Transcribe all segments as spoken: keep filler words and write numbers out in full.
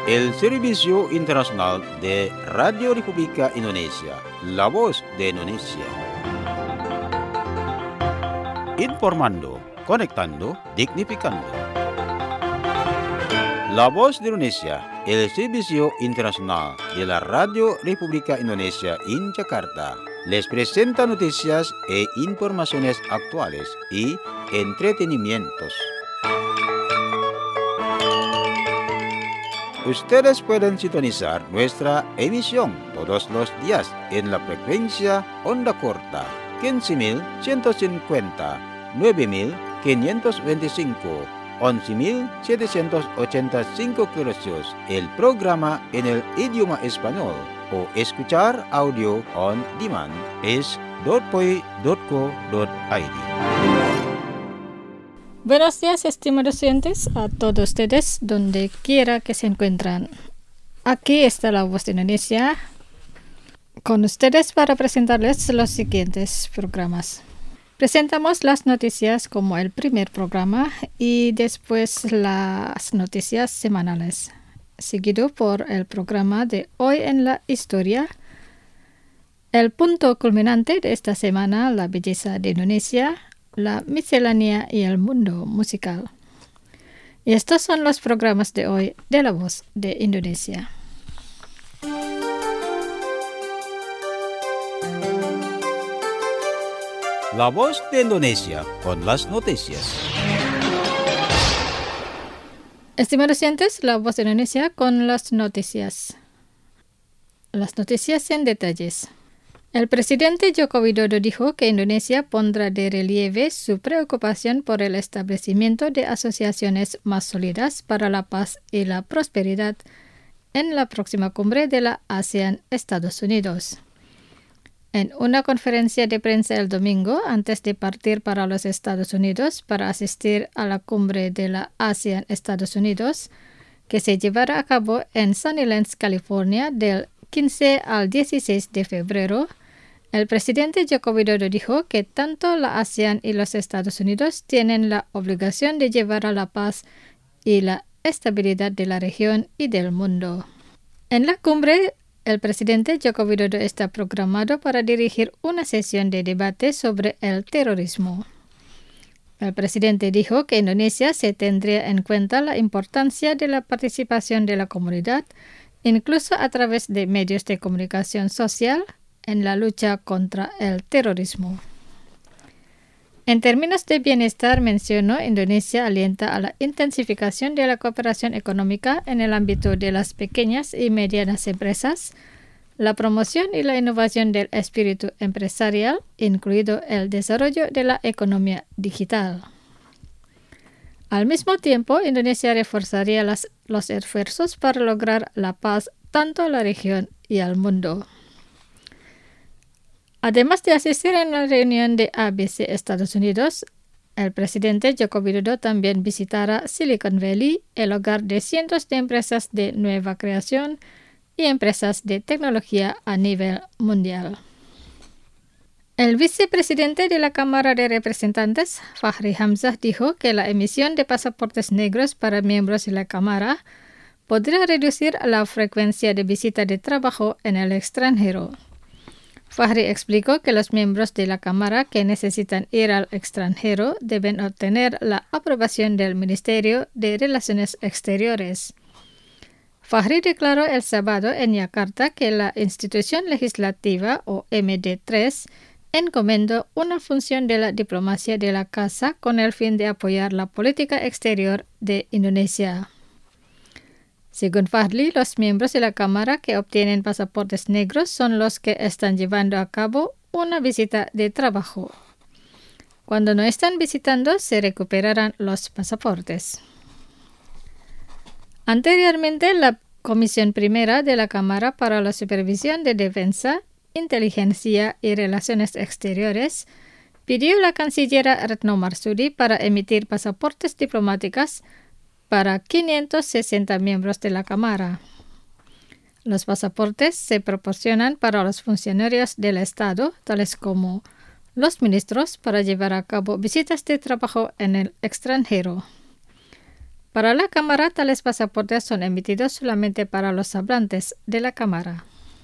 el Servicio Internacional de Radio República Indonesia, la voz de Indonesia. Informando, conectando, dignificando. La voz de Indonesia, el Servicio Internacional de la Radio República Indonesia en Jakarta, les presenta noticias e informaciones actuales y entretenimientos. Ustedes pueden sintonizar nuestra emisión todos los días en la frecuencia onda corta quince mil ciento cincuenta, nueve mil quinientos veinticinco, once mil setecientos ochenta y cinco kHz, el programa en el idioma español, o escuchar audio on demand es dot poi dot co dot i d. Buenos días, estimados oyentes, a todos ustedes, donde quiera que se encuentran. Aquí está la voz de Indonesia con ustedes para presentarles los siguientes programas. Presentamos las noticias como el primer programa y después las noticias semanales, seguido por el programa de Hoy en la Historia. El punto culminante de esta semana, la belleza de Indonesia, la miscelánea y el mundo musical. Y estos son los programas de hoy de La Voz de Indonesia. La voz de Indonesia con las noticias. Estimados oyentes, La Voz de Indonesia con las noticias. Las noticias en detalles. El presidente Joko Widodo dijo que Indonesia pondrá de relieve su preocupación por el establecimiento de asociaciones más sólidas para la paz y la prosperidad en la próxima cumbre de la ASEAN-Estados Unidos. En una conferencia de prensa el domingo, antes de partir para los Estados Unidos para asistir a la cumbre de la ASEAN-Estados Unidos, que se llevará a cabo en Sunnylands, California, del quince al dieciséis de febrero, el presidente Joko Widodo dijo que tanto la ASEAN y los Estados Unidos tienen la obligación de llevar a la paz y la estabilidad de la región y del mundo. En la cumbre, el presidente Joko Widodo está programado para dirigir una sesión de debate sobre el terrorismo. El presidente dijo que Indonesia se tendría en cuenta la importancia de la participación de la comunidad, incluso a través de medios de comunicación social, en la lucha contra el terrorismo. En términos de bienestar, mencionó, Indonesia alienta a la intensificación de la cooperación económica en el ámbito de las pequeñas y medianas empresas, la promoción y la innovación del espíritu empresarial, incluido el desarrollo de la economía digital. Al mismo tiempo, Indonesia reforzaría las, los esfuerzos para lograr la paz tanto a la región y al mundo. Además de asistir en la reunión de A B C Estados Unidos, el presidente Joko Widodo también visitará Silicon Valley, el hogar de cientos de empresas de nueva creación y empresas de tecnología a nivel mundial. El vicepresidente de la Cámara de Representantes, Fahri Hamzah, dijo que la emisión de pasaportes negros para miembros de la Cámara podría reducir la frecuencia de visita de trabajo en el extranjero. Fahri explicó que los miembros de la Cámara que necesitan ir al extranjero deben obtener la aprobación del Ministerio de Relaciones Exteriores. Fahri declaró el sábado en Yakarta que la institución legislativa, o M D tres, encomendó una función de la diplomacia de la Casa con el fin de apoyar la política exterior de Indonesia. Según Fahri, los miembros de la Cámara que obtienen pasaportes negros son los que están llevando a cabo una visita de trabajo. Cuando no están visitando, se recuperarán los pasaportes. Anteriormente, la Comisión Primera de la Cámara para la Supervisión de Defensa, Inteligencia y Relaciones Exteriores pidió a la canciller Retno Marsudi para emitir pasaportes diplomáticos para quinientos sesenta miembros de la Cámara. Los pasaportes se proporcionan para los funcionarios del Estado, tales como los ministros, para llevar a cabo visitas de trabajo en el extranjero. Para la Cámara, tales pasaportes son emitidos solamente para los hablantes de la Cámara.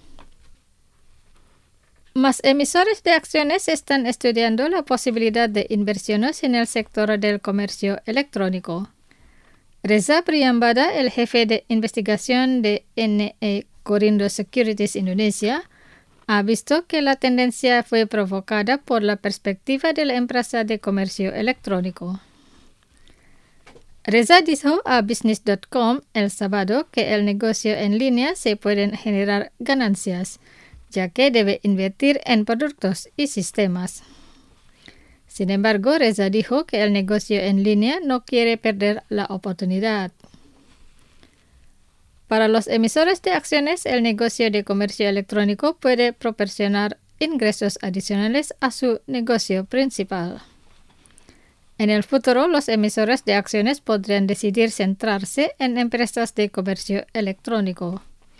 Más emisores de acciones están estudiando la posibilidad de inversiones en el sector del comercio electrónico. Reza Priyambada, el jefe de investigación de N E Corindo Securities Indonesia, ha visto que la tendencia fue provocada por la perspectiva de la empresa de comercio electrónico. Reza dijo a business punto com el sábado que el negocio en línea se pueden generar ganancias, ya que debe invertir en productos y sistemas. Sin embargo, Reza dijo que el negocio en línea no quiere perder la oportunidad. Para los emisores de acciones, el negocio de comercio electrónico puede proporcionar ingresos adicionales a su negocio principal. En el futuro, los emisores de acciones podrían decidir centrarse en empresas de comercio electrónico.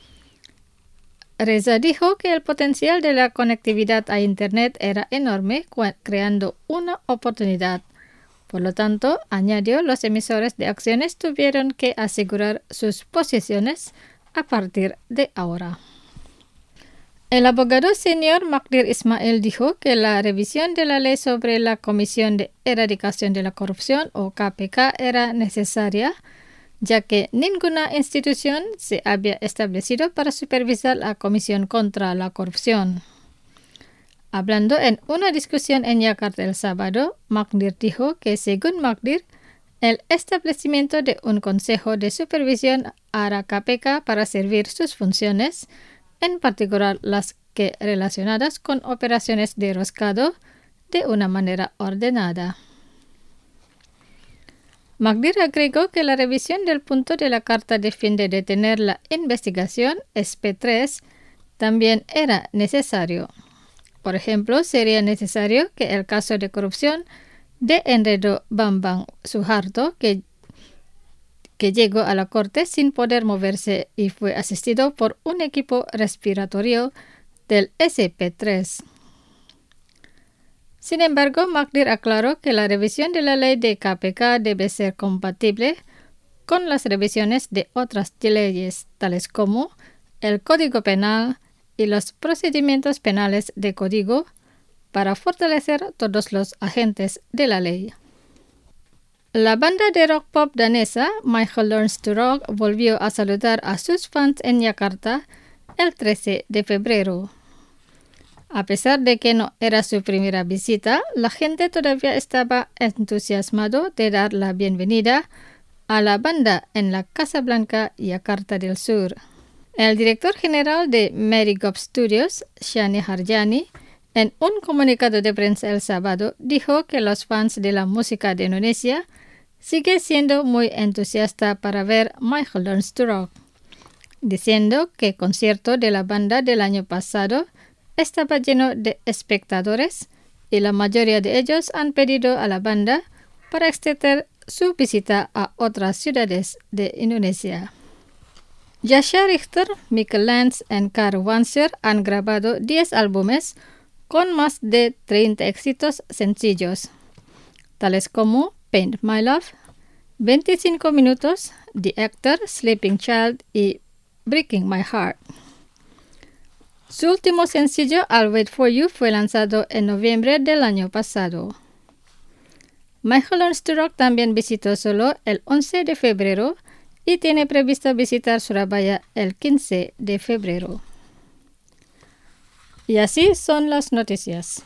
Reza dijo que el potencial de la conectividad a Internet era enorme, creando una oportunidad. Por lo tanto, añadió, los emisores de acciones tuvieron que asegurar sus posiciones a partir de ahora. El abogado senior Magdir Ismail dijo que la revisión de la ley sobre la Comisión de Erradicación de la Corrupción, o K P K, era necesaria, ya que ninguna institución se había establecido para supervisar la Comisión contra la Corrupción. Hablando en una discusión en Yakarta el sábado, Magdir dijo que según Magdir, el establecimiento de un consejo de supervisión hará K P K para servir sus funciones, en particular las que relacionadas con operaciones de roscado, de una manera ordenada. Magdir agregó que la revisión del punto de la Carta de fin de detener la investigación, S P tres, también era necesario. Por ejemplo, sería necesario que el caso de corrupción de Enredo Bambang Suharto, que, que llegó a la corte sin poder moverse y fue asistido por un equipo respiratorio del S P tres. Sin embargo, Magdir aclaró que la revisión de la ley de K P K debe ser compatible con las revisiones de otras leyes, tales como el Código Penal y los procedimientos penales de código, para fortalecer todos los agentes de la ley. La banda de rock pop danesa Michael Learns to Rock volvió a saludar a sus fans en Yakarta el trece de febrero. A pesar de que no era su primera visita, la gente todavía estaba entusiasmado de dar la bienvenida a la banda en la Casa Blanca, Yakarta del Sur. El director general de Marigop Studios, Shani Harjani, en un comunicado de prensa el sábado, dijo que los fans de la música de Indonesia siguen siendo muy entusiastas para ver Michael Learns to Rock, diciendo que el concierto de la banda del año pasado estaba lleno de espectadores y la mayoría de ellos han pedido a la banda para extender su visita a otras ciudades de Indonesia. Jascha Richter, Michael Lance y Karl Wanser han grabado diez álbumes con más de treinta éxitos sencillos, tales como Paint My Love, veinticinco minutos, The Actor, Sleeping Child y Breaking My Heart. Su último sencillo, I'll Wait For You, fue lanzado en noviembre del año pasado. Michael Learns to Rock también visitó solo el once de febrero y tiene previsto visitar Surabaya el quince de febrero. Y así son las noticias.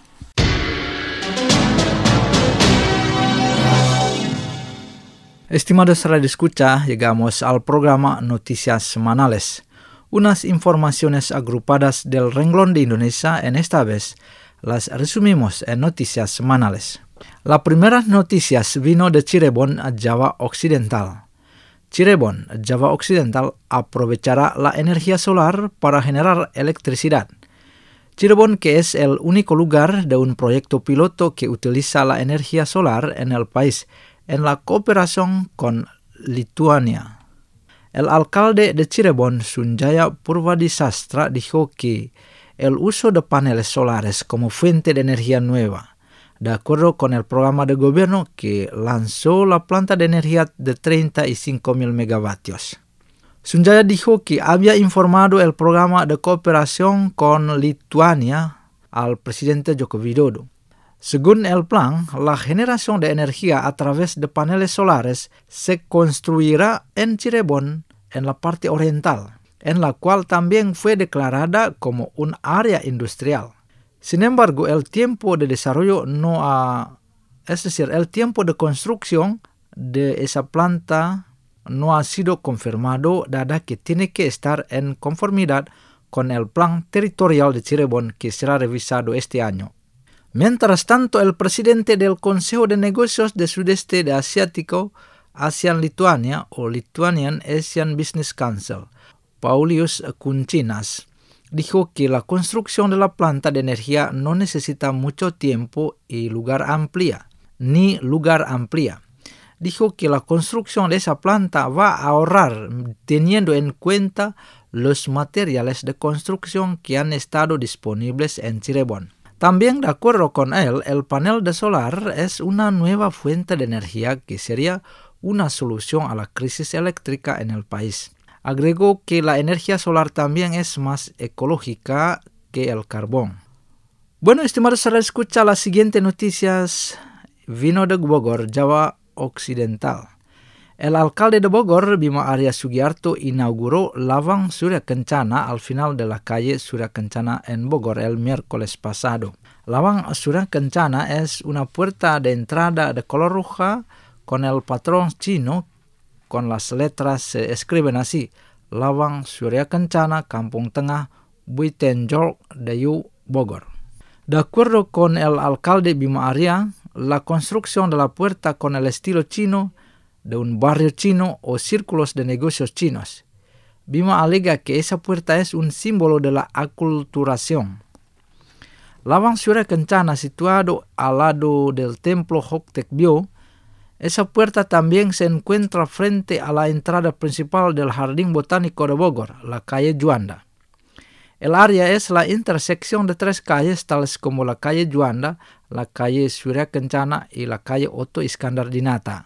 Estimados radio escucha, llegamos al programa Noticias Semanales. Unas informaciones agrupadas del renglón de Indonesia, en esta vez las resumimos en Noticias Semanales. La primera noticia vino de Cirebon, Java Occidental. Cirebon, Java Occidental, aprovechará la energía solar para generar electricidad. Cirebon, que es el único lugar de un proyecto piloto que utiliza la energía solar en el país, en la cooperación con Lituania. El alcalde de Cirebon, Sunjaya Purwadisastra, dijo que el uso de paneles solares como fuente de energía nueva de acuerdo con el programa de gobierno que lanzó la planta de energía de treinta y cinco mil megavatios. Sunjaya dijo que había informado el programa de cooperación con Lituania al presidente Joko Widodo. Según el plan, la generación de energía a través de paneles solares se construirá en Cirebon, en la parte oriental, en la cual también fue declarada como un área industrial. Sin embargo, el tiempo de desarrollo no ha, es decir, el tiempo de construcción de esa planta no ha sido confirmado, dada que tiene que estar en conformidad con el plan territorial de Cirebon que será revisado este año. Mientras tanto, el presidente del Consejo de Negocios de Sudeste de Asiático, ASEAN-Lituania o Lithuanian Asian Business Council, Paulius Kuncinas, dijo que la construcción de la planta de energía no necesita mucho tiempo y lugar amplía, ni lugar amplía. Dijo que la construcción de esa planta va a ahorrar teniendo en cuenta los materiales de construcción que han estado disponibles en Cirebon. También, de acuerdo con él, el panel de solar es una nueva fuente de energía que sería una solución a la crisis eléctrica en el país. Agregó que la energía solar también es más ecológica que el carbón. Bueno, estimados, se escucha las siguientes noticias. Vino de Bogor, Jawa Occidental. El alcalde de Bogor, Bima Arya Sugiarto, inauguró Lawang Surya Kencana al final de la calle Surya Kencana en Bogor el miércoles pasado. Lawang Surya Kencana es una puerta de entrada de color roja con el patrón chino, con las letras se escriben así: Lawang Surya Kencana, Kampung Tengah, Buitenjol, Dayu, Bogor. De acuerdo con el alcalde Bima Arya, la construcción de la puerta con el estilo chino de un barrio chino o círculos de negocios chinos. Bima alega que esa puerta es un símbolo de la aculturación. Lawang Surya Kencana, situado al lado del templo Hoktekbyo, esa puerta también se encuentra frente a la entrada principal del Jardín Botánico de Bogor, la calle Juanda. El área es la intersección de tres calles tales como la calle Juanda, la calle Surya Kencana y la calle Otto Iskandar Dinata.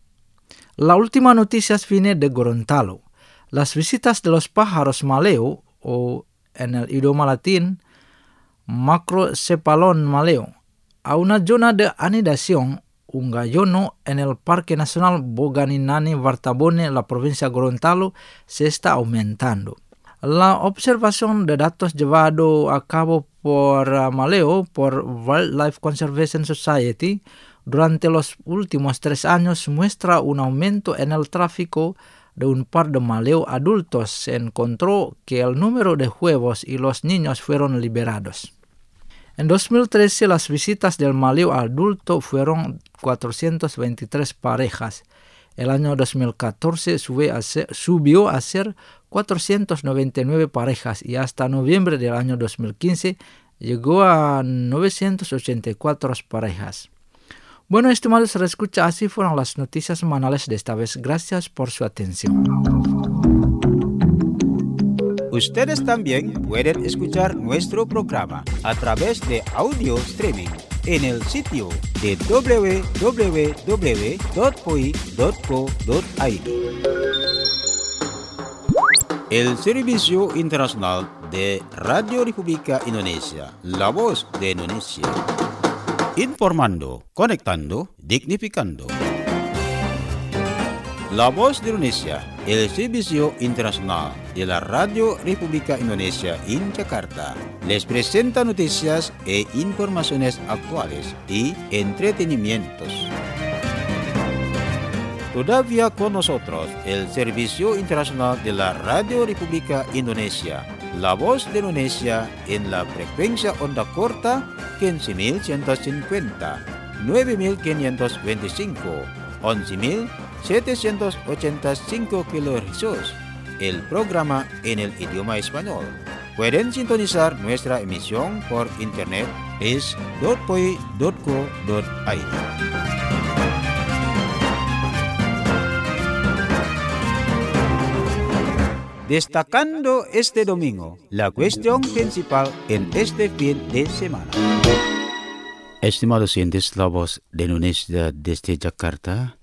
La última noticia viene de Gorontalo. Las visitas de los pájaros maleo, o en el idioma latín, Macrocephalon maleo, a una zona de anidación, Ungayono, en el Parque Nacional Boganinani-Vartabone, la provincia de Gorontalo, se está aumentando. La observación de datos llevado a cabo por uh, maleo por Wildlife Conservation Society durante los últimos tres años muestra un aumento en el tráfico de un par de maleo adultos. Se encontró que el número de huevos y los niños fueron liberados. En dos mil trece las visitas del maleo adulto fueron cuatrocientas veintitrés parejas. El año dos mil catorce subió a ser, subió a ser cuatrocientas noventa y nueve parejas y hasta noviembre del año dos mil quince llegó a novecientas ochenta y cuatro parejas. Bueno, estimados, se escucha, así fueron las noticias semanales de esta vez. Gracias por su atención. Ustedes también pueden escuchar nuestro programa a través de audio streaming en el sitio de doble u doble u doble u punto p o i punto co punto i d. El Servicio Internacional de Radio República Indonesia, la voz de Indonesia. Informando, conectando, dignificando. La Voz de Indonesia, el Servicio Internacional de la Radio República Indonesia en Jakarta, les presenta noticias e informaciones actuales y entretenimientos. Todavía con nosotros el Servicio Internacional de la Radio República Indonesia, La Voz de Indonesia en la frecuencia onda corta quince mil ciento cincuenta, nueve mil quinientos veinticinco, once mil setecientos ochenta y cinco kilohercios, el programa en el idioma español. Pueden sintonizar nuestra emisión por internet es punto p o i punto co punto i d. Destacando este domingo la cuestión principal en este fin de semana. Estimados oyentes, la voz de Indonesia desde Jakarta,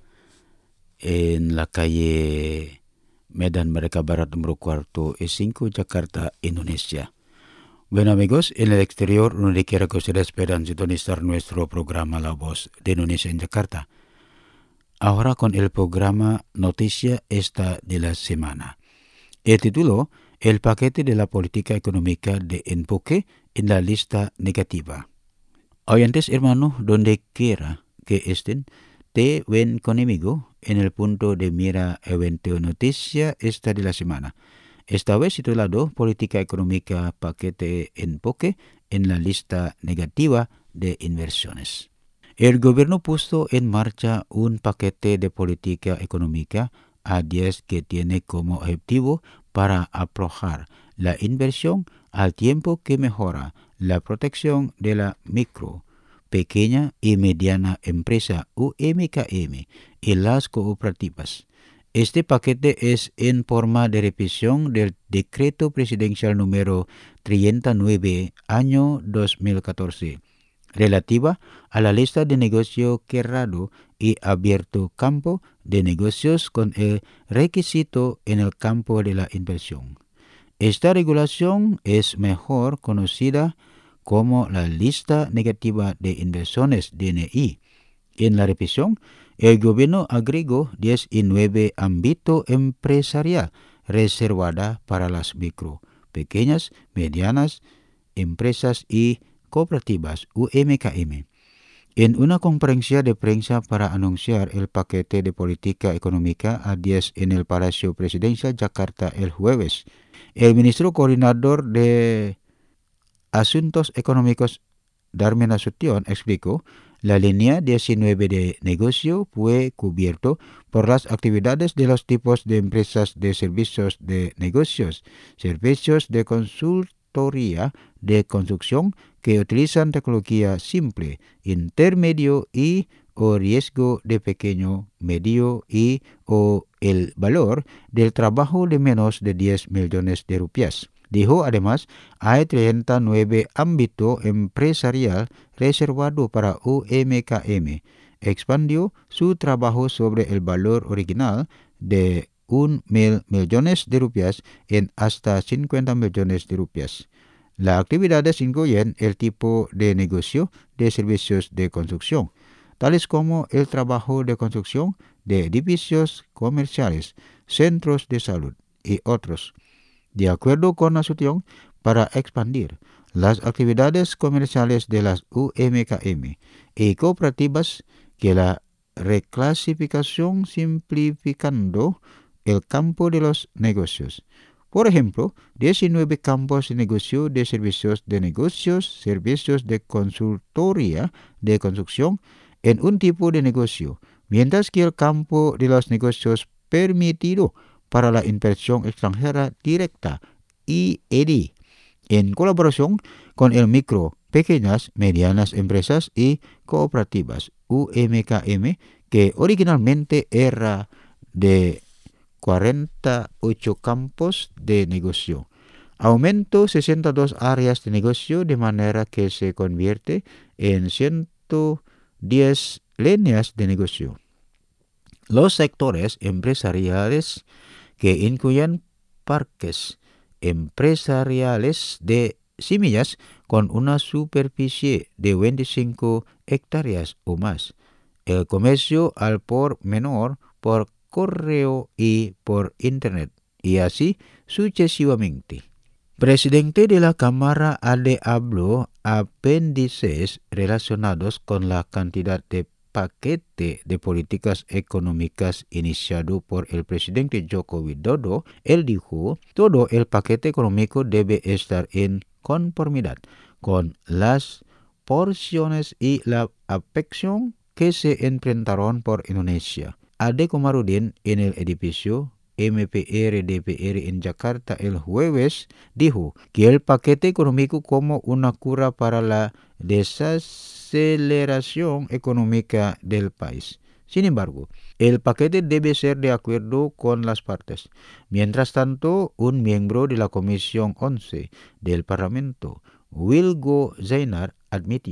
en la calle Medan Merdeka Barat número cuatro y cinco, Jakarta, Indonesia. Bueno amigos, en el exterior, donde quiera que ustedes puedan sintonizar nuestro programa La Voz de Indonesia en Jakarta. Ahora con el programa Noticia Esta de la Semana. El título, El paquete de la política económica de enfoque en la lista negativa. Oyentes hermanos, donde quiera que estén, te ven conmigo en el punto de mira evento Noticia Esta de la Semana. Esta vez titulado Política Económica Paquete Enfoque en la lista negativa de inversiones. El gobierno puso en marcha un paquete de política económica A diez que tiene como objetivo para aprobar la inversión al tiempo que mejora la protección de la micro, pequeña y mediana empresa U M K M y las cooperativas. Este paquete es en forma de revisión del Decreto Presidencial número treinta y nueve, año dos mil catorce, relativa a la lista de negocio cerrado y abierto campo de negocios con el requisito en el campo de la inversión. Esta regulación es mejor conocida como la lista negativa de inversiones D N I. En la revisión, el gobierno agregó diecinueve ámbitos empresarial reservada para las micro, pequeñas, medianas empresas y cooperativas U M K M. En una conferencia de prensa para anunciar el paquete de política económica A diez en el Palacio Presidencial Jakarta el jueves, el ministro coordinador de Asuntos Económicos Darmin Nasution explicó: la línea diecinueve de negocio fue cubierto por las actividades de los tipos de empresas de servicios de negocios, servicios de consultoría de construcción que utilizan tecnología simple, intermedio y o riesgo de pequeño, medio y o el valor del trabajo de menos de diez millones de rupias. Dijo además, hay treinta y nueve ámbitos empresarial reservado para U M K M. Expandió su trabajo sobre el valor original de un mil millones de rupias en hasta cincuenta millones de rupias. Las actividades incluyen el tipo de negocio de servicios de construcción, tales como el trabajo de construcción de edificios comerciales, centros de salud y otros. De acuerdo con Nasution, para expandir las actividades comerciales de las U M K M y cooperativas, que la reclasificación simplificando el campo de los negocios. Por ejemplo, diecinueve campos de negocio de servicios de negocios, servicios de consultoría de construcción en un tipo de negocio, mientras que el campo de los negocios permitido para la inversión extranjera directa I E D, en colaboración con el micro, pequeñas, medianas empresas y cooperativas U M K M, que originalmente era de cuarenta y ocho campos de negocio. Aumentó sesenta y dos áreas de negocio de manera que se convierte en ciento diez líneas de negocio. Los sectores empresariales que incluyen parques empresariales de semillas con una superficie de veinticinco hectáreas o más, el comercio al por menor por correo y por internet, y así sucesivamente. Presidente de la Cámara Ade habló apéndices relacionados con la cantidad de paquete de políticas económicas iniciado por el presidente Joko Widodo. Él dijo, todo el paquete económico debe estar en conformidad con las porciones y la afección que se enfrentaron por Indonesia. Ade Komarudin en el edificio M P R D P R en Jakarta el jueves dijo que el paquete económico como una cura para la desaceleración económica del país. Sin embargo, el paquete debe ser de acuerdo con las partes. Mientras tanto, un miembro de la Comisión once del Parlamento, Wilgo Zainar, admitió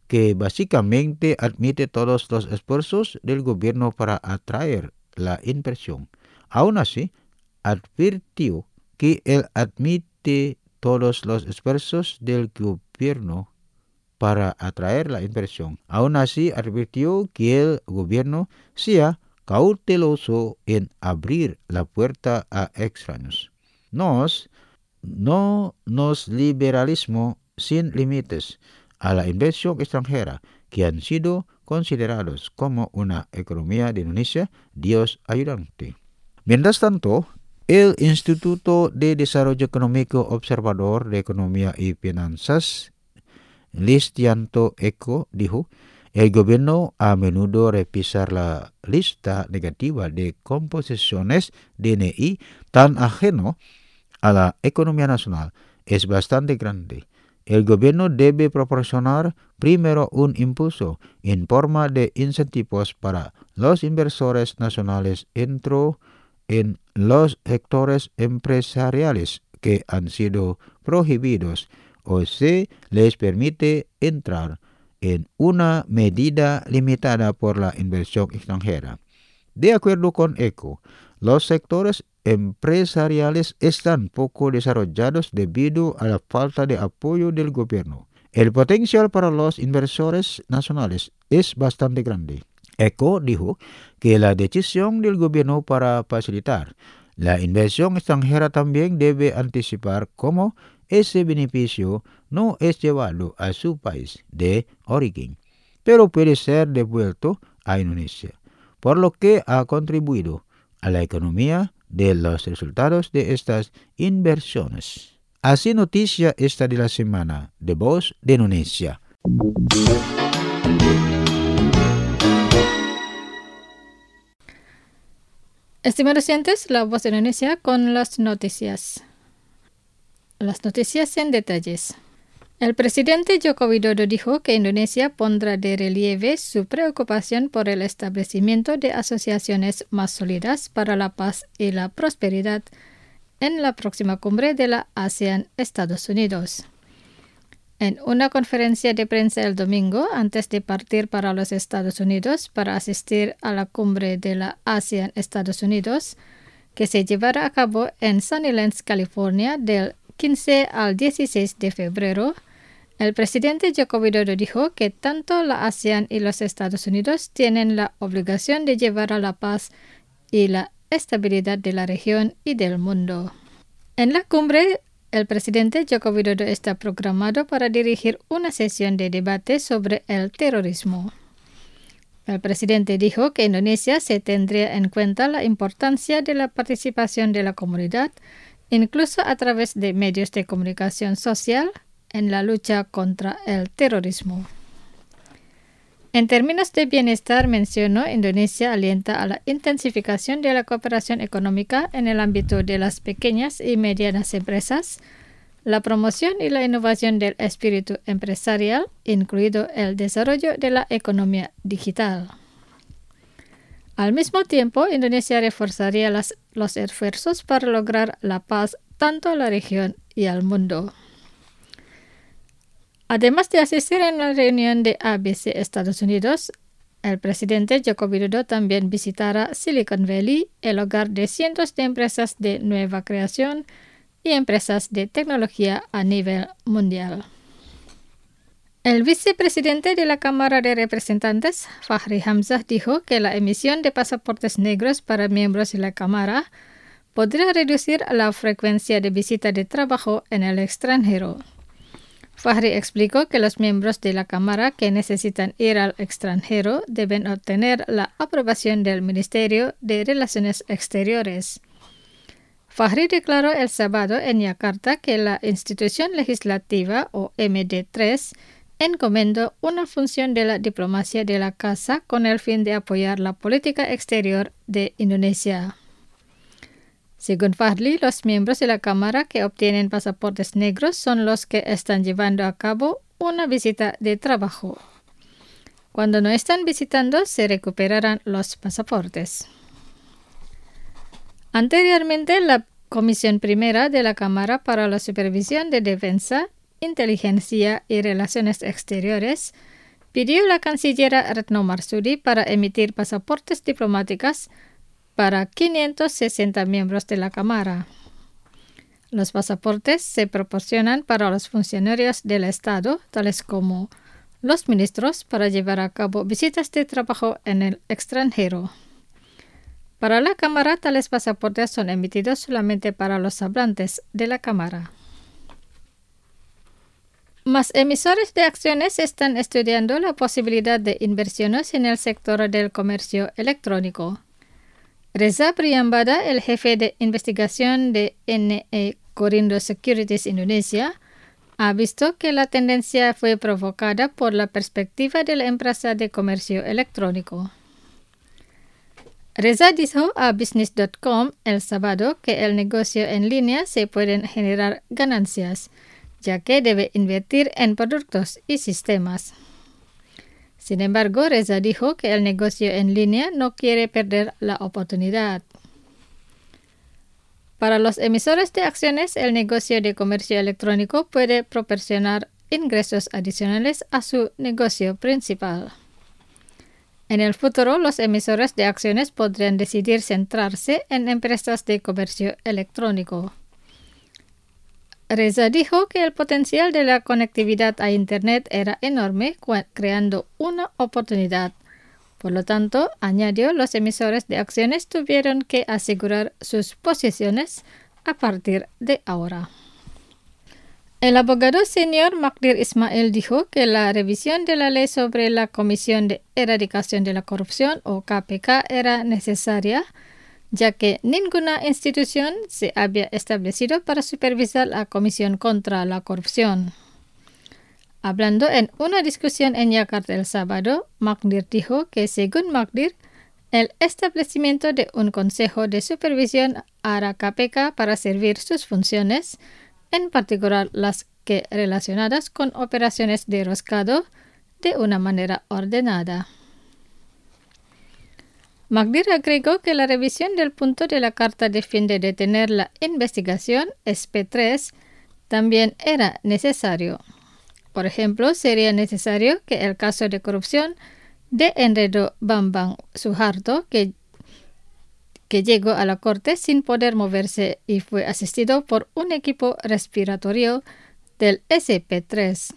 que básicamente admite todos los esfuerzos del gobierno para atraer la inversión. Aún así, advirtió que él admite todos los esfuerzos del gobierno para atraer la inversión. Aún así, advirtió que el gobierno sea cauteloso en abrir la puerta a extraños. Nos, no nos liberalismo sin límites a la inversión extranjera que han sido considerados como una economía de Indonesia, Dios ayudante. Mientras tanto, el Instituto de Desarrollo Económico Observador de Economía y Finanzas, Listianto Eko, dijo, el gobierno a menudo revisar la lista negativa de composiciones D N I tan ajeno a la economía nacional. Es bastante grande. El gobierno debe proporcionar primero un impulso en forma de incentivos para los inversores nacionales dentro en los sectores empresariales que han sido prohibidos o se les permite entrar en una medida limitada por la inversión extranjera. De acuerdo con Eko, los sectores empresariales están poco desarrollados debido a la falta de apoyo del gobierno. El potencial para los inversores nacionales es bastante grande. Eko dijo que la decisión del gobierno para facilitar la inversión extranjera también debe anticipar cómo ese beneficio no es llevado a su país de origen, pero puede ser devuelto a Indonesia, por lo que ha contribuido a la economía de los resultados de estas inversiones. Así noticia esta de la semana de Voz de Indonesia. Estimados oyentes, la Voz de Indonesia con las noticias. Las noticias en detalles. El presidente Joko Widodo dijo que Indonesia pondrá de relieve su preocupación por el establecimiento de asociaciones más sólidas para la paz y la prosperidad en la próxima cumbre de la ASEAN-Estados Unidos. En una conferencia de prensa el domingo, antes de partir para los Estados Unidos para asistir a la cumbre de la ASEAN-Estados Unidos, que se llevará a cabo en Sunnylands, California, del quince al dieciséis de febrero, el presidente Joko Widodo dijo que tanto la ASEAN y los Estados Unidos tienen la obligación de llevar a la paz y la estabilidad de la región y del mundo. En la cumbre, el presidente Joko Widodo está programado para dirigir una sesión de debate sobre el terrorismo. El presidente dijo que Indonesia se tendría en cuenta la importancia de la participación de la comunidad, incluso a través de medios de comunicación social, en la lucha contra el terrorismo. En términos de bienestar, mencionó, Indonesia alienta a la intensificación de la cooperación económica en el ámbito de las pequeñas y medianas empresas, la promoción y la innovación del espíritu empresarial, incluido el desarrollo de la economía digital. Al mismo tiempo, Indonesia reforzaría las, los esfuerzos para lograr la paz tanto a la región y al mundo. Además de asistir en la reunión de A B C Estados Unidos, el presidente Joko Widodo también visitará Silicon Valley, el hogar de cientos de empresas de nueva creación y empresas de tecnología a nivel mundial. El vicepresidente de la Cámara de Representantes, Fahri Hamzah, dijo que la emisión de pasaportes negros para miembros de la Cámara podría reducir la frecuencia de visita de trabajo en el extranjero. Fahri explicó que los miembros de la Cámara que necesitan ir al extranjero deben obtener la aprobación del Ministerio de Relaciones Exteriores. Fahri declaró el sábado en Yakarta que la institución legislativa, o M D tres, encomendó una función de la diplomacia de la Casa con el fin de apoyar la política exterior de Indonesia. Según Fahri, los miembros de la Cámara que obtienen pasaportes negros son los que están llevando a cabo una visita de trabajo. Cuando no están visitando, se recuperarán los pasaportes. Anteriormente, la Comisión Primera de la Cámara para la Supervisión de Defensa, Inteligencia y Relaciones Exteriores pidió la canciller Retno Marsudi para emitir pasaportes diplomáticos para quinientos sesenta miembros de la Cámara. Los pasaportes se proporcionan para los funcionarios del Estado, tales como los ministros, para llevar a cabo visitas de trabajo en el extranjero. Para la Cámara, tales pasaportes son emitidos solamente para los hablantes de la Cámara. Más emisores de acciones están estudiando la posibilidad de inversiones en el sector del comercio electrónico. Reza Priyambada, el jefe de investigación de N E Corindo Securities Indonesia, ha visto que la tendencia fue provocada por la perspectiva de la empresa de comercio electrónico. Reza dijo a business punto com el sábado que el negocio en línea se pueden generar ganancias, ya que debe invertir en productos y sistemas. Sin embargo, Reza dijo que el negocio en línea no quiere perder la oportunidad. Para los emisores de acciones, el negocio de comercio electrónico puede proporcionar ingresos adicionales a su negocio principal. En el futuro, los emisores de acciones podrían decidir centrarse en empresas de comercio electrónico. Reza dijo que el potencial de la conectividad a Internet era enorme, creando una oportunidad. Por lo tanto, añadió, los emisores de acciones tuvieron que asegurar sus posiciones a partir de ahora. El abogado senior Magdir Ismail dijo que la revisión de la ley sobre la Comisión de Erradicación de la Corrupción, o K P K, era necesaria, ya que ninguna institución se había establecido para supervisar la Comisión contra la Corrupción. Hablando en una discusión en Yakarta el sábado, Magdir dijo que según Magdir, el establecimiento de un consejo de supervisión hará K P K para servir sus funciones, en particular las que relacionadas con operaciones de roscado, de una manera ordenada. Magdir agregó que la revisión del punto de la Carta de fin de detener la investigación, S P tres, también era necesario. Por ejemplo, sería necesario que el caso de corrupción de Enredo Bambang Suharto, que, que llegó a la corte sin poder moverse y fue asistido por un equipo respiratorio del S P tres.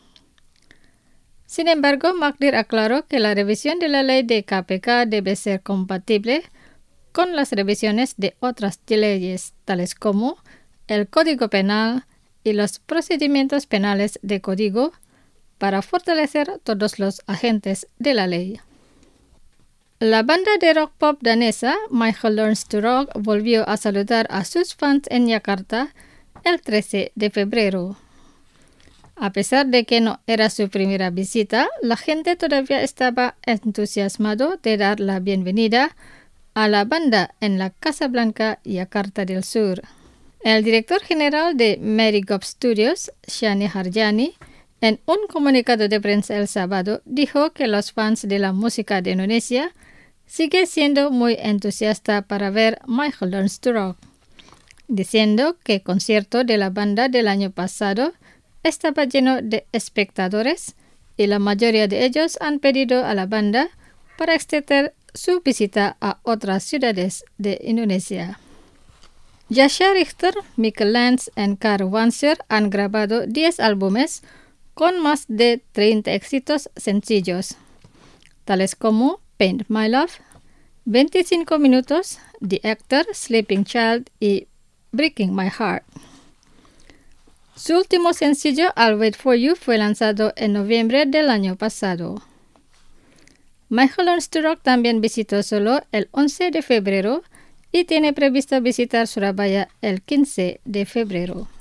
Sin embargo, Magdir aclaró que la revisión de la ley de K P K debe ser compatible con las revisiones de otras leyes, tales como el Código Penal y los procedimientos penales de código, para fortalecer todos los agentes de la ley. La banda de rock pop danesa Michael Learns to Rock volvió a saludar a sus fans en Yakarta el trece de febrero. A pesar de que no era su primera visita, la gente todavía estaba entusiasmado de dar la bienvenida a la banda en la Casa Blanca, Yakarta del Sur. El director general de Marigop Studios, Shani Harjani, en un comunicado de prensa el sábado, dijo que los fans de la música de Indonesia siguen siendo muy entusiastas para ver Michael Learns to Rock, diciendo que el concierto de la banda del año pasado estaba lleno de espectadores y la mayoría de ellos han pedido a la banda para extender su visita a otras ciudades de Indonesia. Jascha Richter, Michael Lance y Karl Wanser han grabado diez álbumes con más de treinta éxitos sencillos, tales como Paint My Love, veinticinco minutos, The Actor, Sleeping Child y Breaking My Heart. Su último sencillo, I'll Wait For You, fue lanzado en noviembre del año pasado. Michael Learns to Rock también visitó solo el once de febrero y tiene previsto visitar Surabaya el quince de febrero.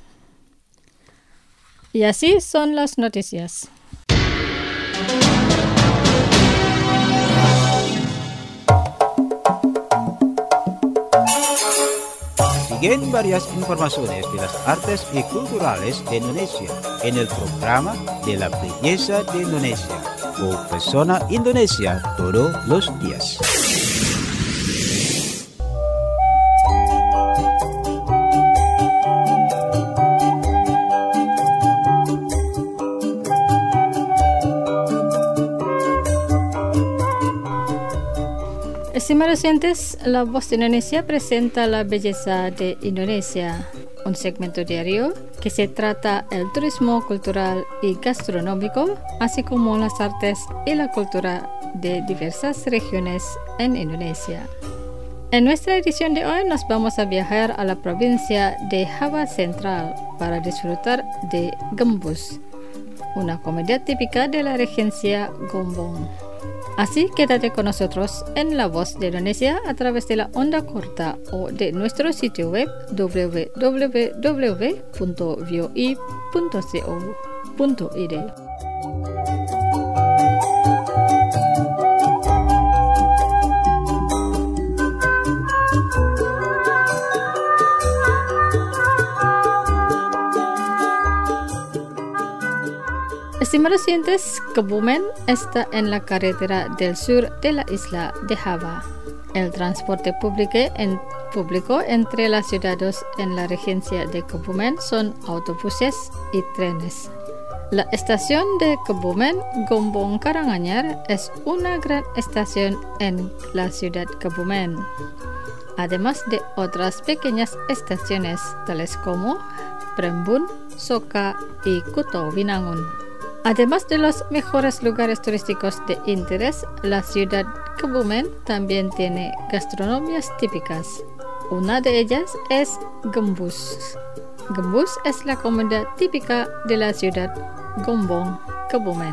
Y así son las noticias. Siguen varias informaciones de las artes y culturales de Indonesia en el programa de la belleza de Indonesia o Persona Indonesia todos los días. Estimados oyentes, La Voz de Indonesia presenta la belleza de Indonesia, un segmento diario que se trata el turismo cultural y gastronómico, así como las artes y la cultura de diversas regiones en Indonesia. En nuestra edición de hoy nos vamos a viajar a la provincia de Java Central para disfrutar de Gembus, una comida típica de la regencia Gombong. Así quédate con nosotros en La Voz de Indonesia a través de la onda corta o de nuestro sitio web w w w punto v o i punto co punto i d. Estimados oyentes, Kebumen está en la carretera del sur de la isla de Java. El transporte público, en, público entre las ciudades en la regencia de Kebumen son autobuses y trenes. La estación de Kebumen, Gombong Karanganyar, es una gran estación en la ciudad Kebumen, además de otras pequeñas estaciones tales como Prembun, Soka y Kuto Winangun. Además de los mejores lugares turísticos de interés, la ciudad Kebumen también tiene gastronomías típicas. Una de ellas es Gembus. Gembus es la comida típica de la ciudad Gombong, Kebumen.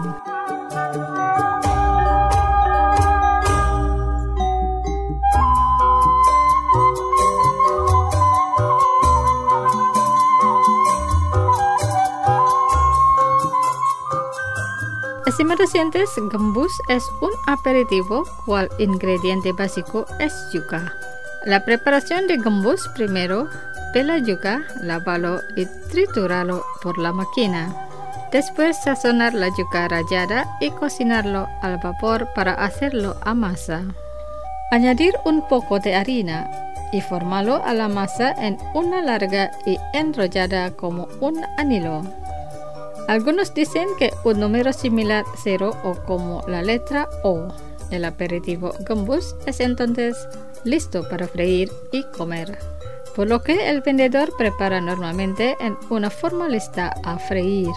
Estimados oyentes, Gembus es un aperitivo cual ingrediente básico es yuca. La preparación de Gembus: primero, pela yuca, lávalo y tritúralo por la máquina. Después, sazonar la yuca rallada y cocinarlo al vapor para hacerlo a masa. Añadir un poco de harina y formarlo a la masa en una larga y enrollada como un anillo. Algunos dicen que un número similar cero o como la letra O. El aperitivo Gembus es entonces listo para freír y comer, por lo que el vendedor prepara normalmente en una forma lista a freír.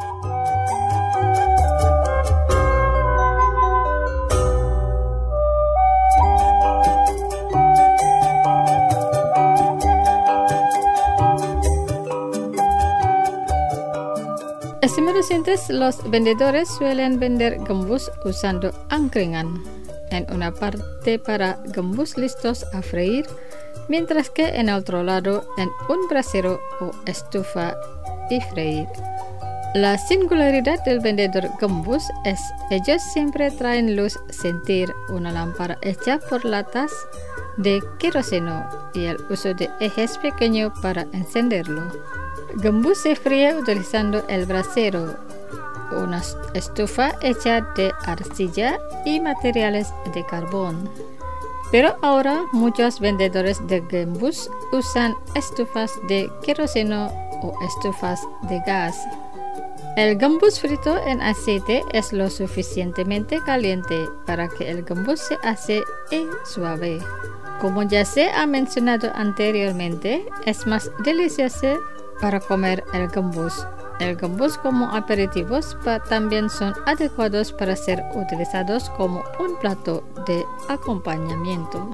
Estimados oyentes, los vendedores suelen vender Gembus usando angkringan, en una parte para Gembus listos a freír, mientras que en otro lado en un brasero o estufa y freír. La singularidad del vendedor Gembus es ellos siempre traen luz sentir, una lámpara hecha por latas de queroseno y el uso de ejes pequeños para encenderlo. Gembus se fríe utilizando el brasero, una estufa hecha de arcilla y materiales de carbón. Pero ahora muchos vendedores de Gembus usan estufas de queroseno o estufas de gas. El Gembus frito en aceite es lo suficientemente caliente para que el Gembus se hace y suave. Como ya se ha mencionado anteriormente, es más delicioso para comer el Gembus. El Gembus como aperitivos pa también son adecuados para ser utilizados como un plato de acompañamiento.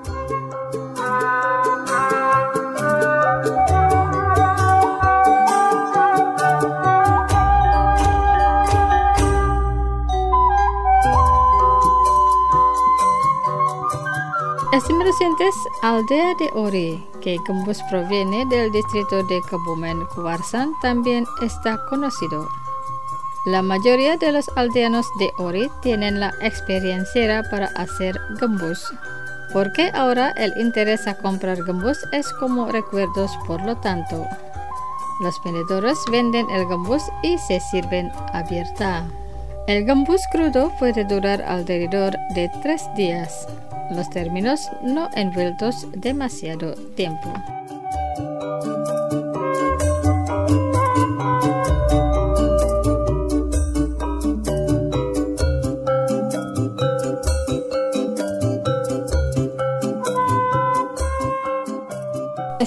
Estimados oyentes, aldea de Ori, que Gembus proviene del distrito de Kebumen Kuarsan, también está conocido. La mayoría de los aldeanos de Ori tienen la experiencia para hacer Gembus, porque ahora el interés a comprar Gembus es como recuerdos. Por lo tanto, los vendedores venden el Gembus y se sirven abierta. El Gembus crudo puede durar alrededor de tres días. Los términos no envueltos demasiado tiempo.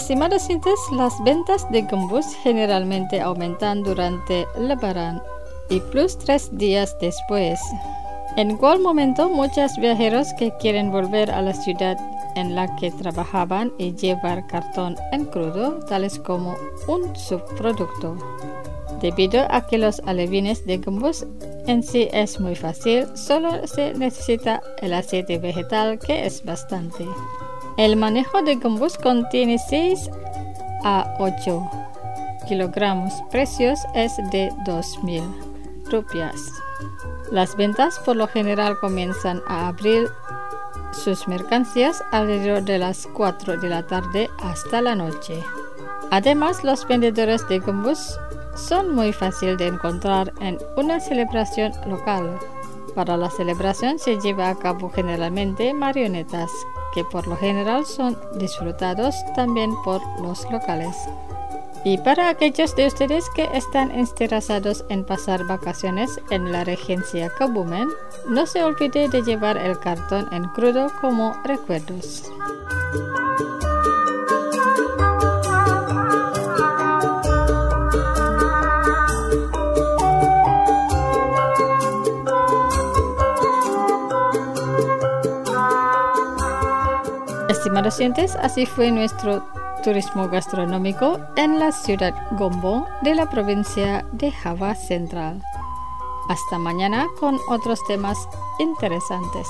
Estimados oyentes, las ventas de gembus generalmente aumentan durante Lebaran y plus tres días después. En igual momento, muchos viajeros que quieren volver a la ciudad en la que trabajaban y llevar cartón en crudo, tales como un subproducto. Debido a que los alevines de gembus en sí es muy fácil, solo se necesita el aceite vegetal, que es bastante. El manejo de gembus contiene seis a ocho kilogramos, precios es de dos mil rupias. Las ventas por lo general comienzan a abrir sus mercancías alrededor de las cuatro de la tarde hasta la noche. Además, los vendedores de gembus son muy fáciles de encontrar en una celebración local. Para la celebración se lleva a cabo generalmente marionetas, que por lo general son disfrutados también por los locales. Y para aquellos de ustedes que están interesados en pasar vacaciones en la regencia Kebumen, no se olvide de llevar el cartón en crudo como recuerdos. Estimados oyentes, así fue nuestro turismo gastronómico en la ciudad Gombong de la provincia de Java Central. Hasta mañana con otros temas interesantes.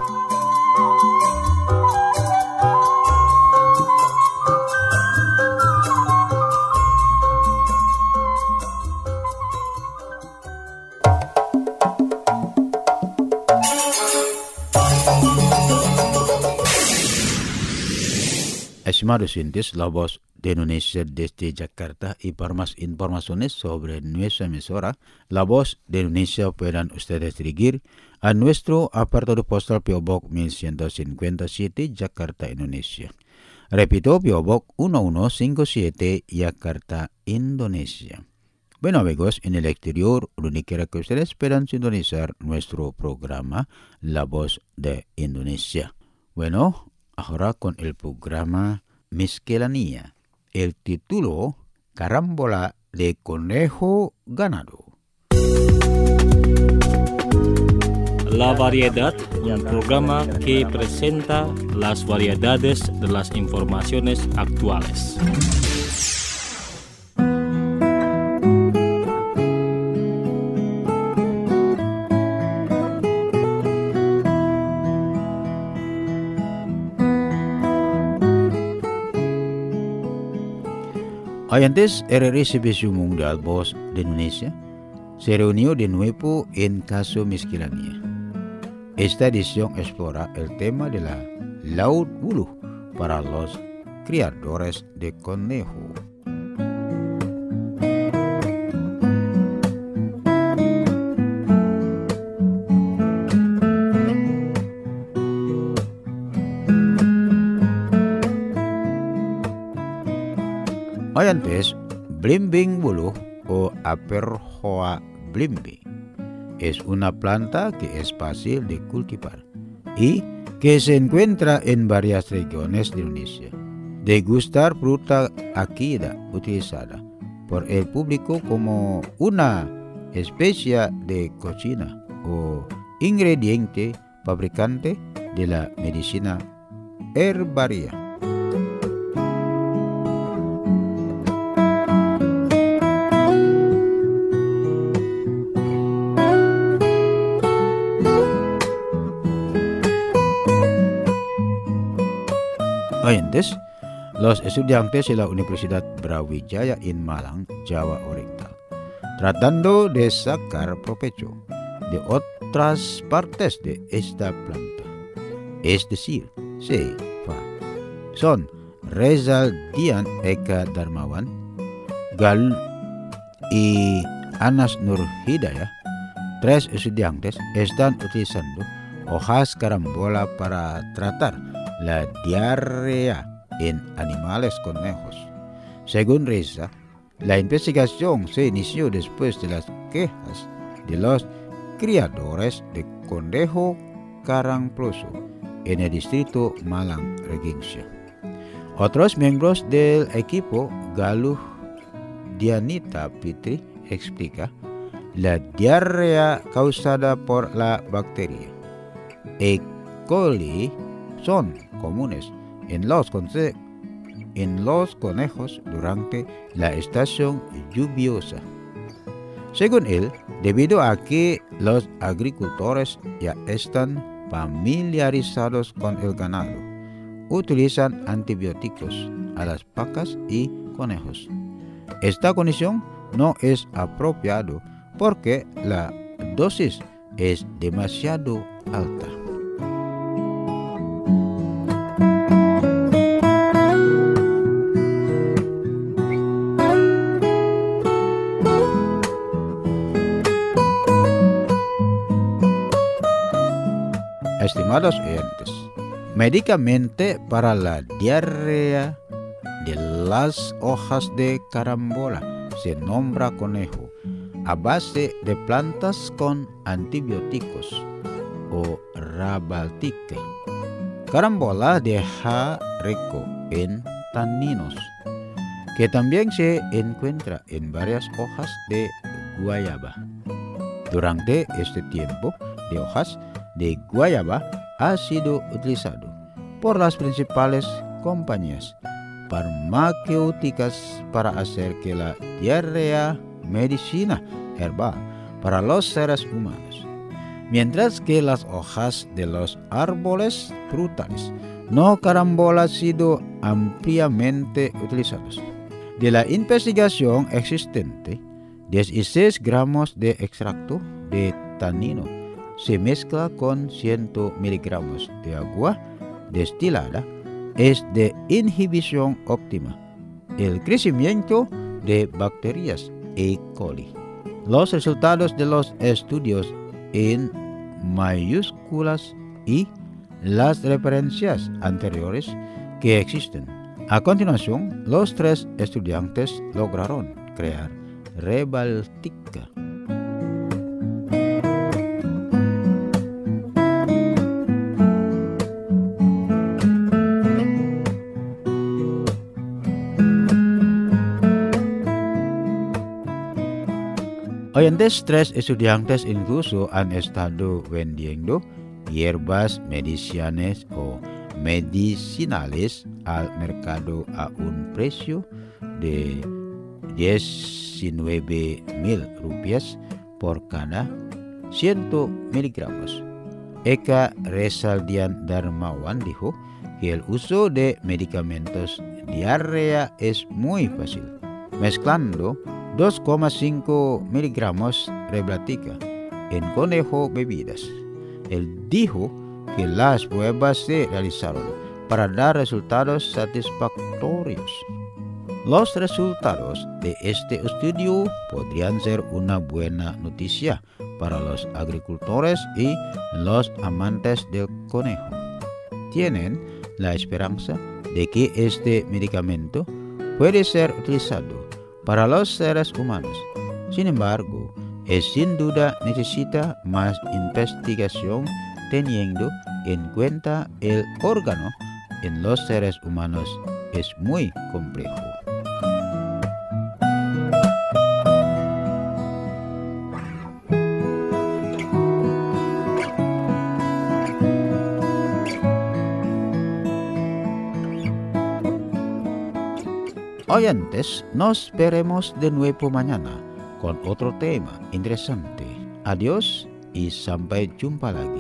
Estimados oyentes, la voz de Indonesia desde Jakarta, y para más informaciones sobre nuestra emisora, la voz de Indonesia, puedan ustedes dirigir a nuestro apartado postal P O Box mil ciento cincuenta y siete, Jakarta, Indonesia. Repito, P O Box mil ciento cincuenta y siete, Jakarta, Indonesia. Bueno amigos, en el exterior, donde quiera que ustedes puedan sintonizar nuestro programa La Voz de Indonesia. Bueno, ahora con el programa Miscelánea. El título, Carambola de Conejo Ganado. La Variedad, un programa que presenta las variedades de las informaciones actuales. Antes, el Exhibición Mundial Voz de Indonesia se reunió de nuevo en Caso Miscelánea. Esta edición explora el tema de la laut bulu para los criadores de conejo. Antes, blimbing bulu o Aperhoa blimbi es una planta que es fácil de cultivar y que se encuentra en varias regiones de Indonesia. Degustar fruta aquida utilizada por el público como una especie de cocina o ingrediente fabricante de la medicina herbaria. Oyentes, los estudiantes de la Universidad Brawijaya en Malang, Jawa Oriental, tratando de sacar provecho de otras partes de esta planta, es decir, se fa, son Rezal Dian Eka Darmawan, Gal y Anas Nur Hidayah. Tres estudiantes están utilizando hojas carambola para tratar la diarrea en animales conejos. Según Reza, la investigación se inició después de las quejas de los criadores de conejo Karangploso en el distrito Malang Regencia. Otros miembros del equipo, Galuh Dianita Fitri, explica la diarrea causada por la bacteria E. coli son comunes en los, en los conejos durante la estación lluviosa. Según él, debido a que los agricultores ya están familiarizados con el ganado, utilizan antibióticos a las vacas y conejos. Esta condición no es apropiado porque la dosis es demasiado alta. Estimados oyentes, médicamente para la diarrea de las hojas de carambola se nombra conejo a base de plantas con antibióticos o rabaltique. Carambola deja rico en taninos, que también se encuentra en varias hojas de guayaba. Durante este tiempo de hojas de guayaba ha sido utilizado por las principales compañías farmacéuticas para hacer que la diarrea medicina herbal para los seres humanos, mientras que las hojas de los árboles frutales no carambola han sido ampliamente utilizados. De la investigación existente, dieciséis gramos de extracto de tanino se mezcla con cien miligramos de agua destilada es de inhibición óptima el crecimiento de bacterias E. coli. Los resultados de los estudios en mayúsculas y las referencias anteriores que existen. A continuación, los tres estudiantes lograron crear Rebaltica. Oyentes, tres estudiantes incluso han estado vendiendo hierbas medicinales o medicinales al mercado a un precio de diecinueve mil rupias por cada cien miligramos. Eka Resaldian Darmawan dijo que el uso de medicamentos diarrea es muy fácil, mezclando dos coma cinco miligramos Rebaltica en conejo bebidas. Él dijo que las pruebas se realizaron para dar resultados satisfactorios. Los resultados de este estudio podrían ser una buena noticia para los agricultores y los amantes del conejo. Tienen la esperanza de que este medicamento puede ser utilizado para los seres humanos. Sin embargo, es sin duda necesita más investigación teniendo en cuenta el órgano en los seres humanos es muy complejo. Oyentes, nos veremos de nuevo mañana con otro tema interesante. Adiós y sampai jumpa lagi.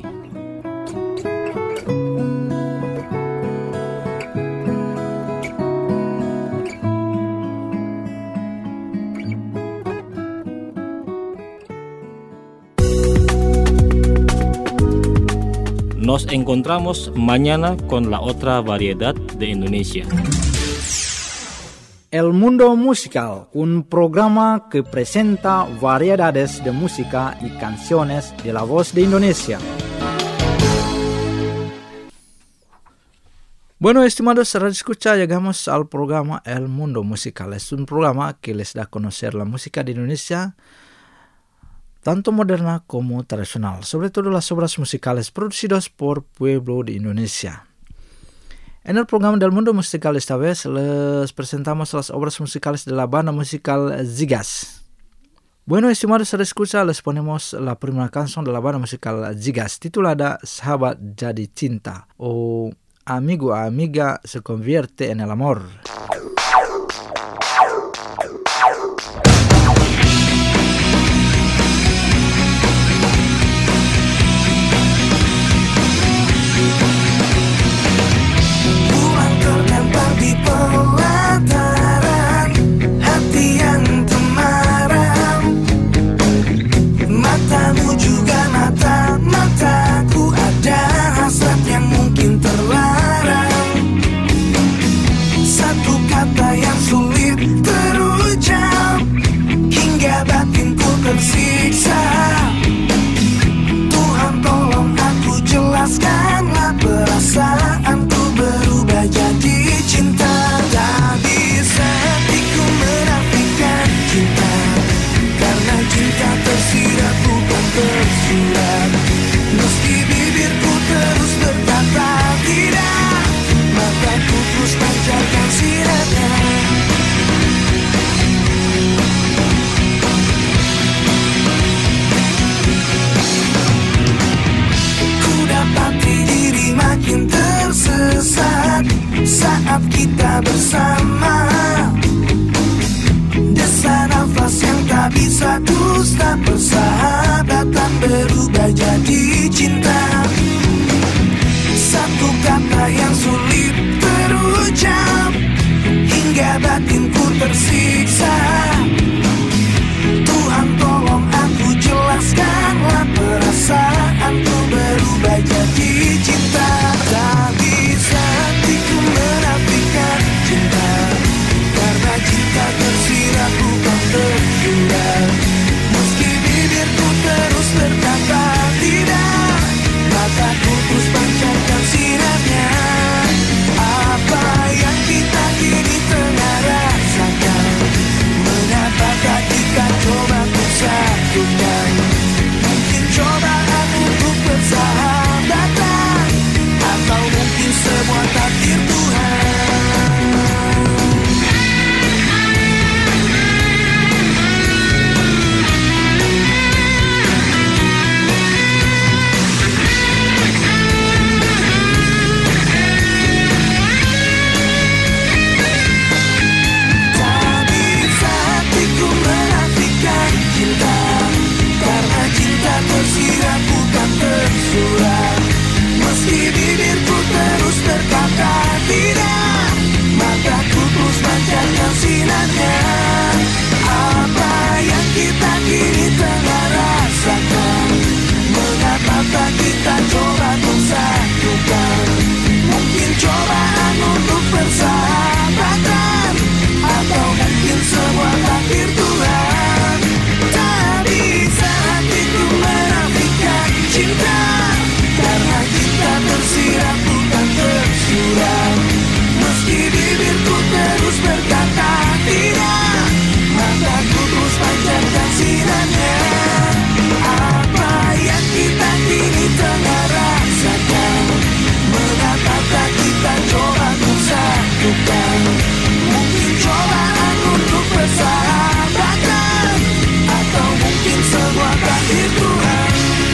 Nos encontramos mañana con la otra variedad de Indonesia. El Mundo Musical, un programa que presenta variedades de música y canciones de la voz de Indonesia. Bueno, estimados radioescucha, llegamos al programa El Mundo Musical. Es un programa que les da a conocer la música de Indonesia, tanto moderna como tradicional, sobre todo las obras musicales producidas por pueblo de Indonesia. En el programa del mundo musical esta vez les presentamos las obras musicales de la banda musical Zigas. Bueno, estimados escucha, les ponemos la primera canción de la banda musical Zigas titulada Sahabat Jadi Cinta o Amigo a Amiga se convierte en el amor. Pelataran hati yang temaram, matamu juga mata-mataku, ada hasrat yang mungkin terlarang. Satu kata yang sulit terucap hingga batinku tersiksa. Tuhan tolong aku jelaskanlah perasaanku berubah jadi cinta. Tak bisa hatiku menafikan cinta, karena cinta tersirat bukan tersurat. Meski bibirku terus berkata tidak, mataku terus pancarkan sinarnya. Ku dapati diri makin tersesat saat kita bersama. Desa nafas yang tak bisa dusta, persahabatan berubah jadi cinta. Satu kata yang sulit terucap hingga batinku tersiksa. Tuhan tolong aku jelaskanlah perasaanku berubah jadi cinta. Tak bisa hatiku menafikan cinta, karena cinta tersirat bukan tersurat. Meski bibirku terus berkata tidak, mataku terus pancarkan sinarnya. Apa yang kita kini tengah rasakan, mengapakah kita coba untuk satukan? Mungkin cobaan untuk persahabatan, atau mungkin sebuah takdir Tuhan. Tak bisa hatiku menafikan cinta, karena cinta tersirat bukan tersurat. Meski bibirku terus berkata tidak, mataku terus pancarkan sinarnya. Apa yang kita kini tengah rasakan, mengapakah kita coba untuk satukan? Mungkin cobaan untuk persahabatan, atau mungkin sebuah takdir Tuhan. Tak bisa hatiku menafikan cinta, karena cinta tersirat bukan tersurat. Meski bibirku terus berkata tidak, mataku terus pancarkan sinarnya. Apa yang kita kini tengah rasakan, mengapakah kita coba untuk satukan? Mungkin cobaan untuk persahabatan, atau mungkin sebuah takdir Tuhan.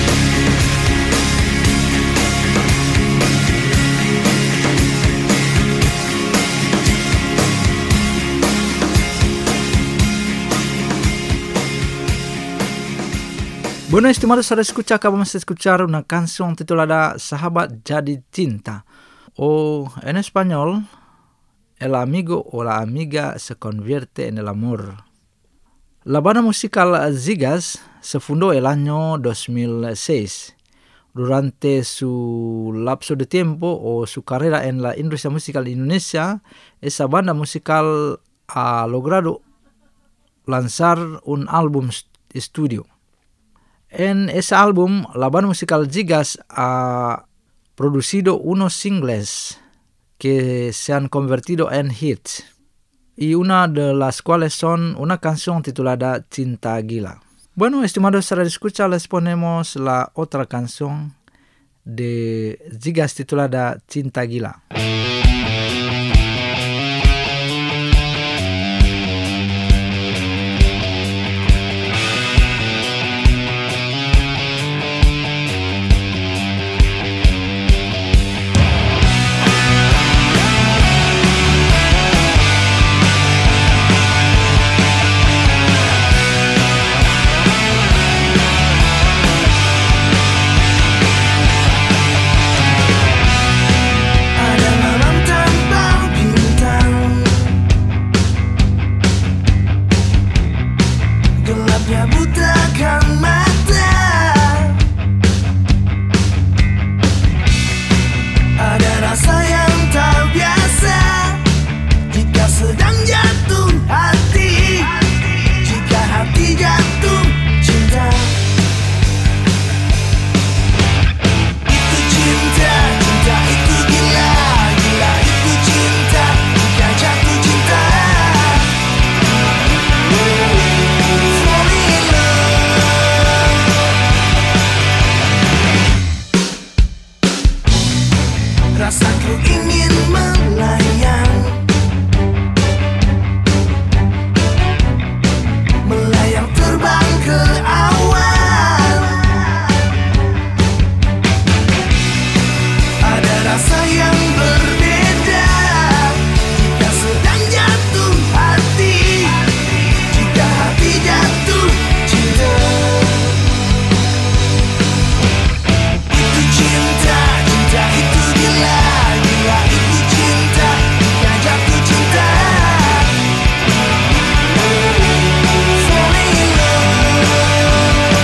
Bueno, estimados a escuchar, acabamos de escuchar una canción titulada Sahabat Jadi Cinta, o en español, El amigo o la amiga se convierte en el amor. La banda musical Zigas se fundó el año dos mil seis. Durante su lapso de tiempo o su carrera en la industria musical de Indonesia, esa banda musical ha logrado lanzar un álbum estudio. En ese álbum, la banda musical Zigas ha producido unos singles que se han convertido en hits, y una de las cuales son una canción titulada Cinta Gila. Bueno, estimados radio escucha, les ponemos la otra canción de Zigas titulada Cinta Gila. rasaku ingin melayang, melayang terbang ke awan. Ada rasa yang berbeda jika sedang jatuh hati, jika hati jatuh cinta. Itu cinta, cinta itu gila, gila itu cinta, jika jatuh cinta. Falling in love.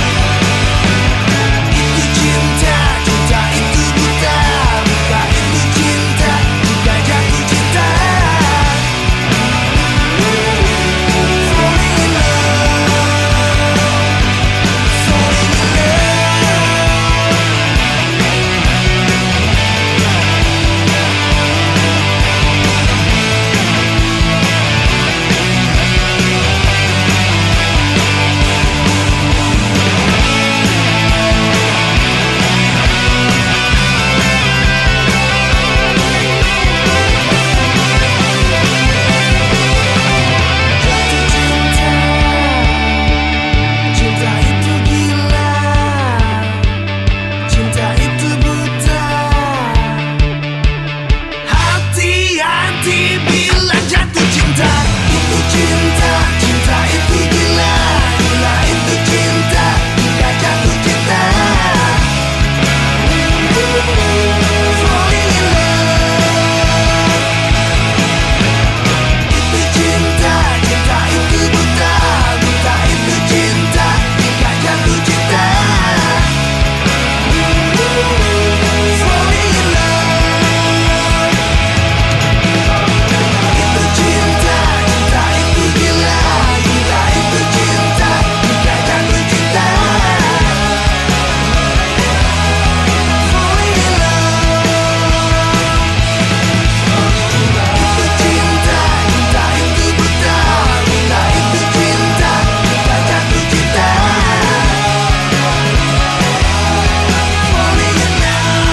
Itu cinta, cinta itu buta, buta itu cinta, jika jatuh cinta. Falling in love. Falling in love. Jatuh cinta, cinta itu gila, cinta itu buta. Hati-hati bila jatuh cinta. Itu cinta, cinta itu gila, gila itu cinta, jika jatuh cinta. Falling in love. Itu cinta, cinta itu buta, buta itu cinta, jika jatuh cinta. Falling in love. Itu cinta, cinta itu gila, gila itu cinta, jika jatuh cinta. Falling in love. Itu cinta, cinta itu buta, buta itu cinta, jika jatuh cinta. Falling in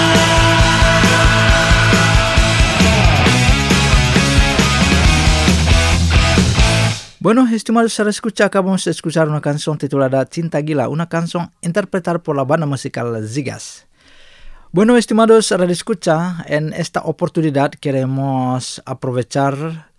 Bueno, estimados para escuchar, acabamos de escuchar una canción titulada Cinta Gila, una canción interpretada por la banda musical Zigas. Bueno, estimados radio escucha, en esta oportunidad queremos aprovechar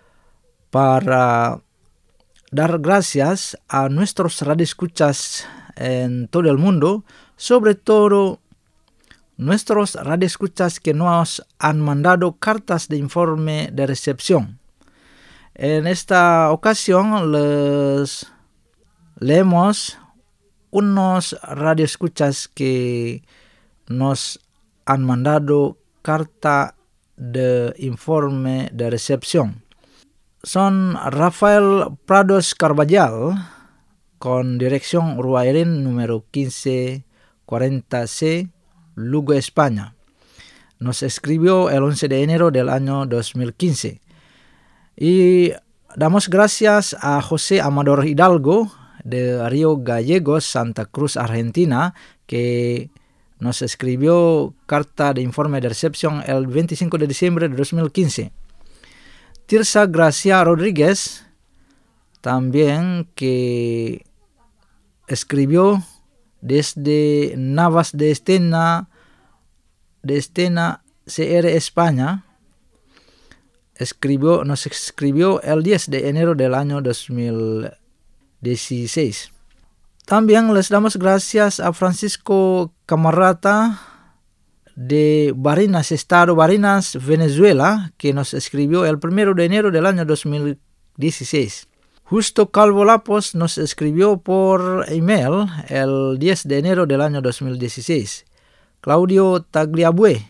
para dar gracias a nuestros radioescuchas en todo el mundo, sobre todo nuestros radioescuchas que nos han mandado cartas de informe de recepción. En esta ocasión les leemos unos radioescuchas que nos han mandado carta de informe de recepción. Son Rafael Prados Carballal, con dirección Ruairin número quince cuarenta C, Lugo, España. Nos escribió el once de enero del año dos mil quince. Y damos gracias a José Amador Hidalgo de Río Gallegos, Santa Cruz, Argentina, que nos escribió carta de informe de recepción el veinticinco de diciembre de dos mil quince. Tirsa Gracia Rodríguez, también, que escribió desde Navas de Estena, de Estena, C R, España. Escribió, nos escribió el diez de enero del año dos mil dieciséis. También les damos gracias a Francisco Camarata de Barinas, Estado Barinas, Venezuela, que nos escribió el primero de enero del año dos mil dieciséis. Justo Calvo Lapos nos escribió por email el diez de enero del año dos mil dieciséis. Claudio Tagliabue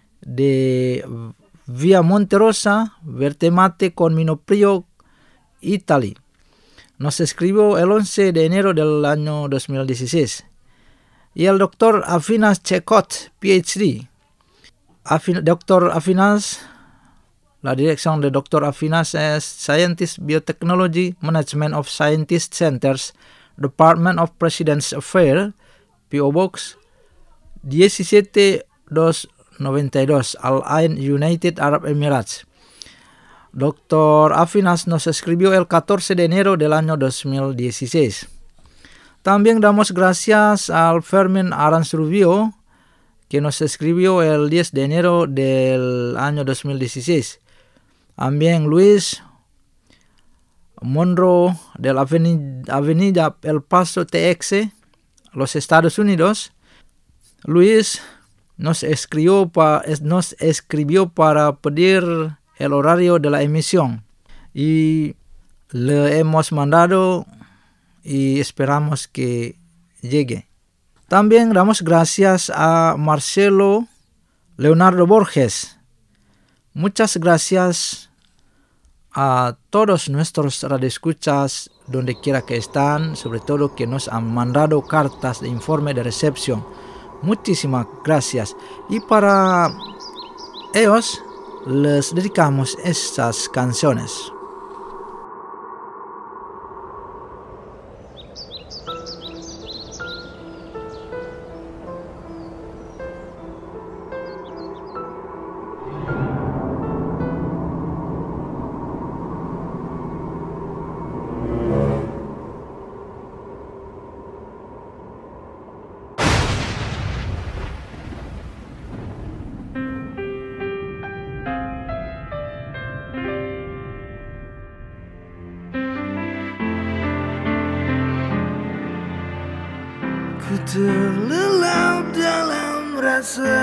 de Vía Monterosa, Vertemate con Minoprio, Italy, nos escribió el once de enero del año dos mil dieciséis. Y el doctor Afinas Checot, P H D. Afin- doctor Afinas, la dirección de doctor Afinas es Scientist Biotechnology, Management of Scientist Centers, Department of President's Affairs, P O Box diecisiete doscientos noventa y dos, Al Ain, United Arab Emirates. Doctor Afinas nos escribió el catorce de enero del año dos mil dieciséis. También damos gracias al Fermín Aranzrubio, que nos escribió el diez de enero del año dos mil dieciséis. También Luis Monroe de la avenida, avenida El Paso, T X, los Estados Unidos. Luis nos escribió, pa, nos escribió para pedir el horario de la emisión y le hemos mandado y esperamos que llegue. También damos gracias a Marcelo Leonardo Borges. Muchas gracias a todos nuestros radioescuchas donde quiera que están, sobre todo que nos han mandado cartas de informe de recepción. Muchísimas gracias. Y para ellos les dedicamos estas canciones. Terlelap dalam rasa,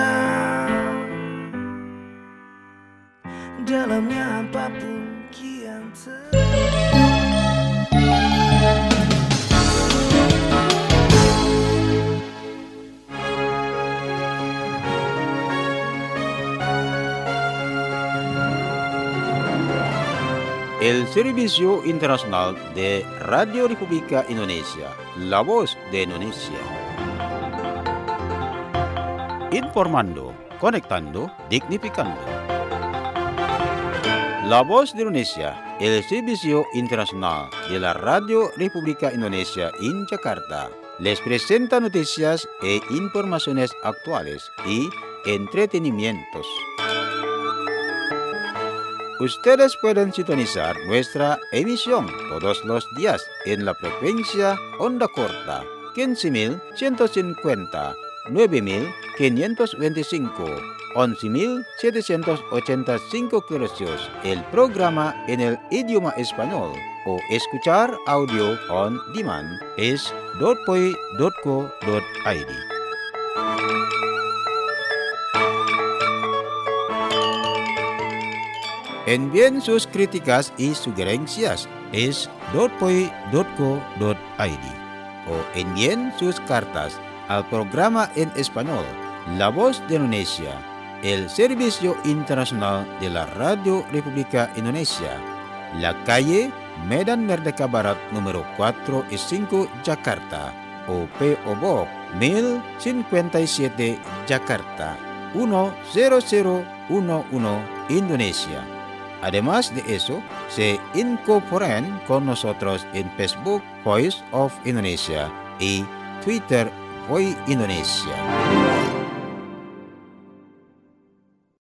dalamnya apapun kian ter... El Servicio Internacional de Radio República Indonesia, La Voz de Indonesia. Informando, conectando, dignificando. La Voz de Indonesia, el Servicio Internacional de la Radio República Indonesia en Jakarta, les presenta noticias e informaciones actuales y entretenimientos. Ustedes pueden sintonizar nuestra emisión todos los días en la frecuencia onda corta quince mil ciento cincuenta, nueve mil quinientos veinticinco, once mil setecientos ochenta y cinco kHz, el programa en el idioma español, o escuchar audio on demand es dot poi dot co dot i d. Envíen sus críticas y sugerencias es dot poi dot co dot i d o envíen sus cartas al programa en español La Voz de Indonesia, el Servicio Internacional de la Radio República Indonesia, la calle Medan Merdeka Barat número cuatro y cinco, Jakarta, o P O Box mil cincuenta y siete, Jakarta, uno cero cero uno uno, Indonesia. Además de eso, se incorporan con nosotros en Facebook Voice of Indonesia y Twitter Voice Indonesia.